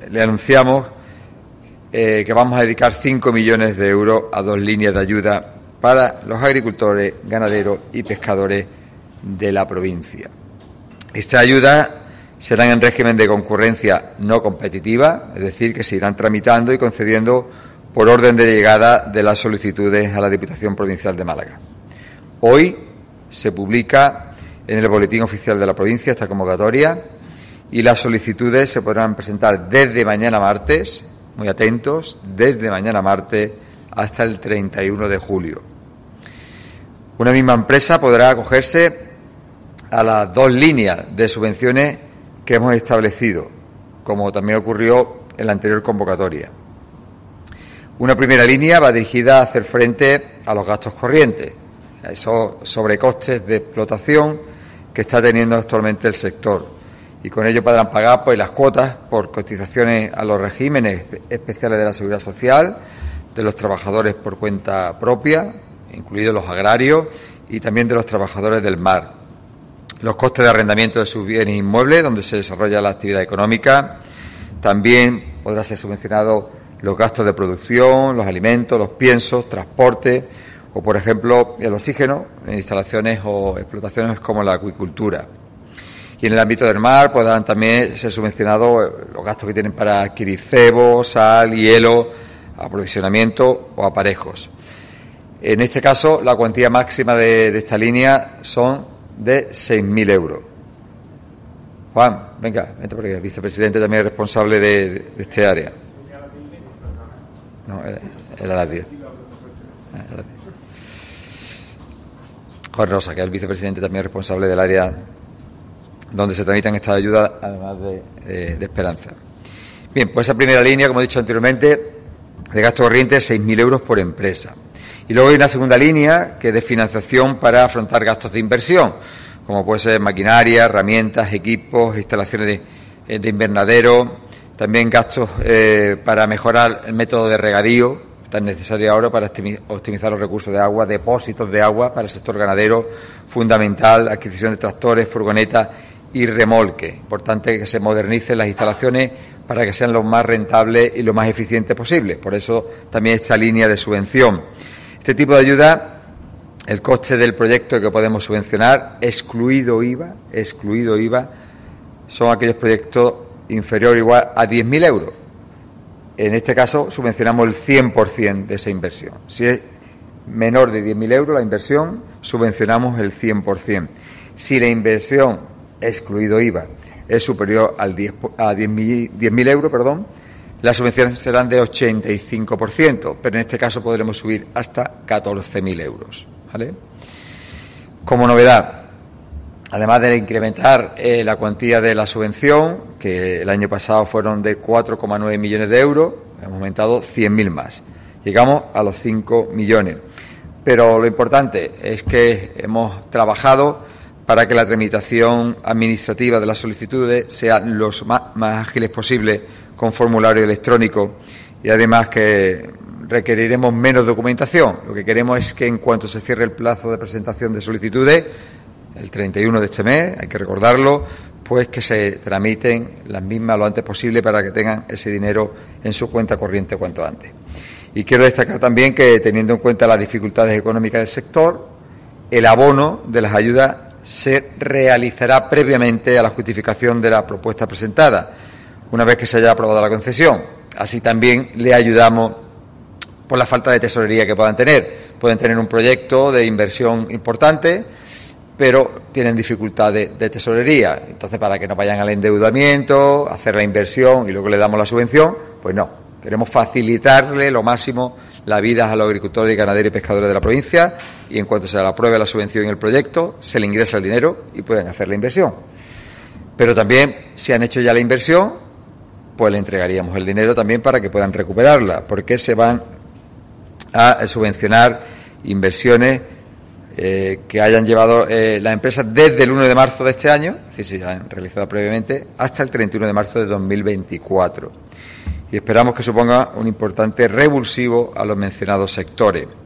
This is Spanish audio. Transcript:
le anunciamos que vamos a dedicar 5 millones de euros a 2 líneas de ayuda para los agricultores, ganaderos y pescadores de la provincia. Estas ayudas serán en régimen de concurrencia no competitiva, es decir, que se irán tramitando y concediendo por orden de llegada de las solicitudes a la Diputación Provincial de Málaga. Hoy se publica en el Boletín Oficial de la provincia esta convocatoria y las solicitudes se podrán presentar desde mañana martes, muy atentos, desde mañana martes hasta el 31 de julio. Una misma empresa podrá acogerse a las 2 líneas de subvenciones que hemos establecido, como también ocurrió en la anterior convocatoria. Una primera línea va dirigida a hacer frente a los gastos corrientes, a esos sobrecostes de explotación que está teniendo actualmente el sector, y con ello podrán pagar las cuotas por cotizaciones a los regímenes especiales de la Seguridad Social, de los trabajadores por cuenta propia, incluidos los agrarios, y también de los trabajadores del mar. Los costes de arrendamiento de sus bienes inmuebles, donde se desarrolla la actividad económica. También podrá ser subvencionado los gastos de producción, los alimentos, los piensos, transporte o, por ejemplo, el oxígeno en instalaciones o explotaciones como la acuicultura. Y en el ámbito del mar podrán también ser subvencionados los gastos que tienen para adquirir cebo, sal, hielo, aprovisionamiento o aparejos. En este caso, la cuantía máxima de esta línea son de 6.000 euros. Juan, venga, vente por aquí, el vicepresidente también es responsable de este área. No, era las 10. Juan Rosa, que es el vicepresidente también responsable del área donde se tramitan estas ayudas, además de Esperanza. Bien, pues esa primera línea, como he dicho anteriormente, de gasto corriente, 6.000 euros por empresa. Y luego hay una segunda línea que es de financiación para afrontar gastos de inversión, como puede ser maquinaria, herramientas, equipos, instalaciones de invernadero, también gastos para mejorar el método de regadío, tan necesario ahora para optimizar los recursos de agua, depósitos de agua para el sector ganadero, fundamental, adquisición de tractores, furgonetas y remolques. Importante que se modernicen las instalaciones para que sean lo más rentables y lo más eficientes posible. Por eso también esta línea de subvención. Este tipo de ayuda, el coste del proyecto que podemos subvencionar, excluido IVA, son aquellos proyectos inferiores o igual a 10.000 euros. En este caso, subvencionamos el 100% de esa inversión. Si es menor de 10.000 euros la inversión, subvencionamos el 100%. Si la inversión, excluido IVA, es superior a 10.000 euros, las subvenciones serán de 85%, pero en este caso podremos subir hasta 14.000 euros. ¿Vale? Como novedad, además de incrementar la cuantía de la subvención, que el año pasado fueron de 4,9 millones de euros, hemos aumentado 100.000 más. Llegamos a los 5 millones. Pero lo importante es que hemos trabajado para que la tramitación administrativa de las solicitudes sea los más ágiles posible, con formulario electrónico, y además que requeriremos menos documentación. Lo que queremos es que en cuanto se cierre el plazo de presentación de solicitudes, el 31 de este mes, hay que recordarlo, pues que se tramiten las mismas lo antes posible para que tengan ese dinero en su cuenta corriente cuanto antes. Y quiero destacar también que, teniendo en cuenta las dificultades económicas del sector, el abono de las ayudas se realizará previamente a la justificación de la propuesta presentada, una vez que se haya aprobado la concesión. Así también le ayudamos por la falta de tesorería que puedan tener. Pueden tener un proyecto de inversión importante, pero tienen dificultad de tesorería. Entonces, para que no vayan al endeudamiento, hacer la inversión y luego le damos la subvención, pues no. Queremos facilitarle lo máximo la vida a los agricultores, ganaderos y pescadores de la provincia, y en cuanto se le apruebe la subvención y el proyecto, se le ingresa el dinero y pueden hacer la inversión. Pero también, si han hecho ya la inversión, pues le entregaríamos el dinero también para que puedan recuperarla, porque se van a subvencionar inversiones que hayan llevado las empresas desde el 1 de marzo de este año, es decir, se han realizado previamente, hasta el 31 de marzo de 2024. Y esperamos que suponga un importante revulsivo a los mencionados sectores.